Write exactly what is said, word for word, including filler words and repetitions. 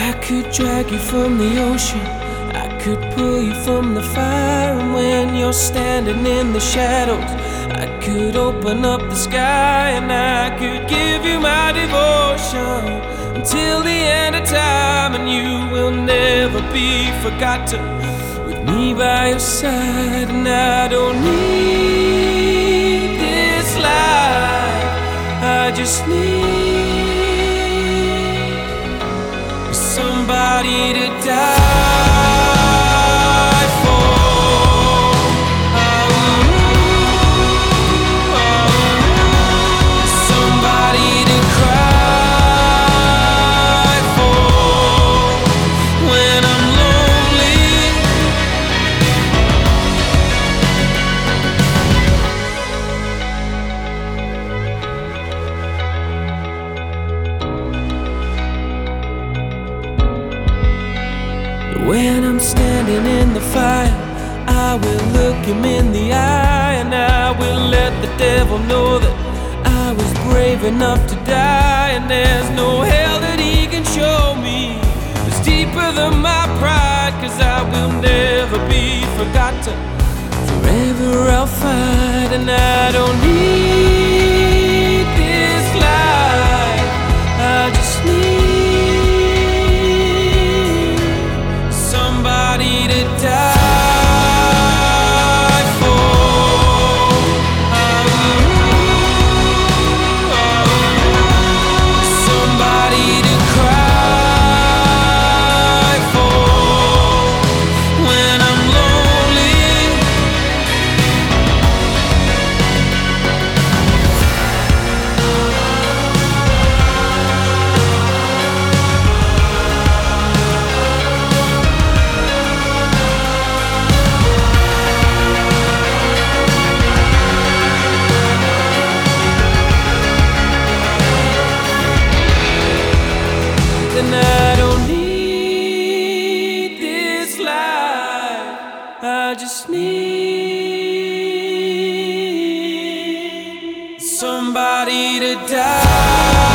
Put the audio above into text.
I could drag you from the ocean, I could pull you from the fire. And when you're standing in the shadows, I could open up the sky. And I could give you my devotion until the end of time. And you will never be forgotten with me by your side. And I don't need this life, I just need somebody to die for. Somebody to cry for when I'm lonely. When I'm standing in the fire, I will look him in the eye. And I will let the devil know that I was brave enough to die. And there's no hell that he can show me that's deeper than my pride. Cause I will never be forgotten, forever I'll fight. And I don't need this life, I just need somebody to die for. Somebody to cry for when I'm lonely. And I don't need this life, I just need somebody to die.